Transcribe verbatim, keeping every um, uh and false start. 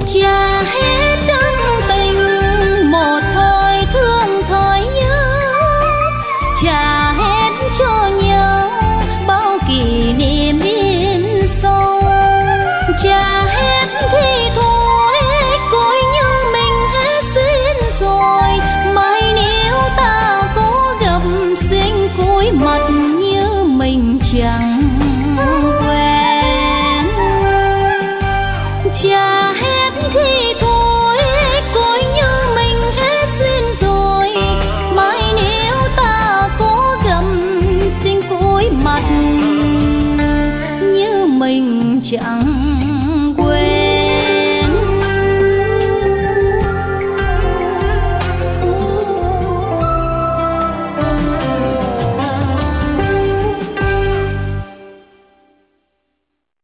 Chà hết chân tình một thời thương thời nhớ, chà hết cho nhau bao kỷ niệm in sâu. Chà hết thì thôi coi như mình hết duyên rồi, mai nếu ta có gặp xin cúi mặt như mình chẳng quen. Chà hết thì thôi coi như mình hết duyên rồi, mai nếu ta có gặp xin cúi mặt như mình chẳng quên.